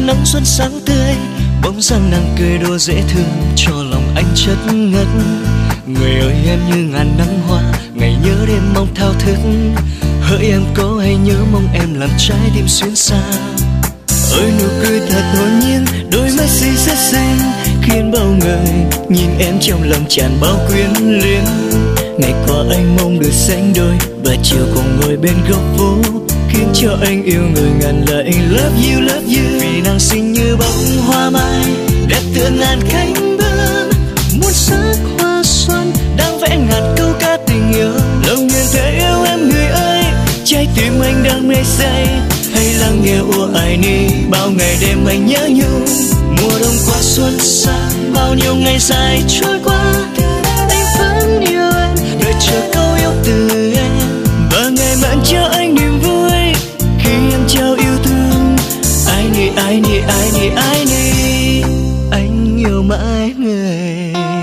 nắng xuân sáng tươi, bỗng dưng nàng cười đùa dễ thương cho lòng anh chất ngất. Người ơi em như ngàn nắng hoa, ngày nhớ đêm mong thao thức. Hỡi em có hay nhớ mong em làm trái tim xuyên xa. Ôi nụ cười thật hồn nhiên, đôi mắt xinh rất xinh, khiến bao người nhìn em trong lòng tràn bao quyến luyến. Ngày qua anh mong được sánh đôi, và chiều cùng ngồi bên góc phố, khiến cho anh yêu người ngàn lời love you, love you. Vì nàng xinh như bông hoa mai, đẹp tựa ngàn cánh bướm, muôn sắc hoa xuân đang vẽ ngàn câu ca tình yêu. Lòng nguyện thể yêu em người ơi, trái tim anh đang mê say. Hay lắng nghe ua ai ni, bao ngày đêm anh nhớ nhung. Mùa đông qua xuân sang, bao nhiêu ngày dài trôi qua, anh vẫn yêu em, đợi chờ câu yêu từ em. Và ngày mãi cho anh niềm vui khi em trao yêu thương. Ai ni, ai ni, ai ni, ai ni, anh yêu mãi người.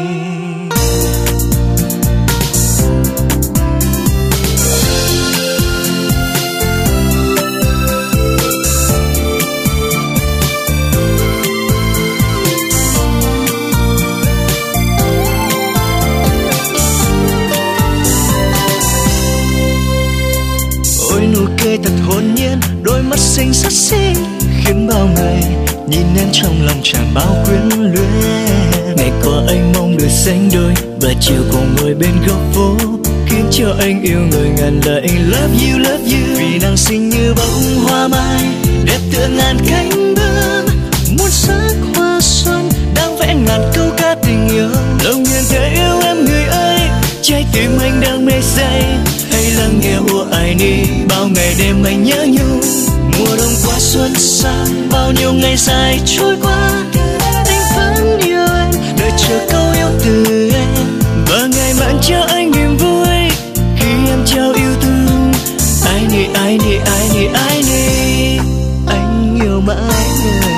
Nụ cười thật hồn nhiên, đôi mắt xinh rất xinh, khiến bao người nhìn em trong lòng tràn bao quyến luyến. Ngày qua anh mong được sánh đôi, và chiều cùng ngồi bên góc phố, khiến cho anh yêu người ngàn lời love you, love you. Vì nàng xinh như bông hoa mai, đẹp tựa ngàn cánh bướm, muôn sắc hoa xuân đang vẽ ngàn câu ca tình yêu. Lòng nguyện thể yêu em người ơi, trái tim anh đang mê say. Hay lắng nghe ua ai ni, bao ngày đêm anh nhớ nhung. Mùa đông qua xuân sang, bao nhiêu ngày dài trôi qua, anh vẫn yêu em, đợi chờ câu yêu từ em. Và ngày mãi cho anh niềm vui khi em trao yêu thương. Ai ni, ai ni, ai ni, ai ni, anh yêu mãi người.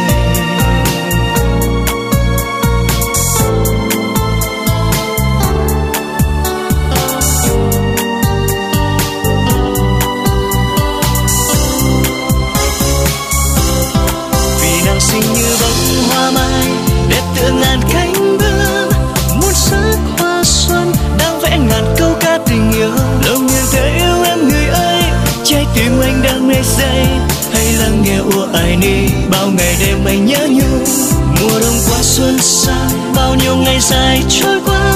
Xinh như bông hoa mai, đẹp tựa ngàn cánh bướm, muôn sắc hoa xuân đang vẽ ngàn câu ca tình yêu. Lòng nguyện thể yêu em người ơi, trái tim anh đang mê say. Hay lắng nghe ua ai ni, bao ngày đêm anh nhớ nhung. Mùa đông qua xuân sang, bao nhiêu ngày dài trôi qua,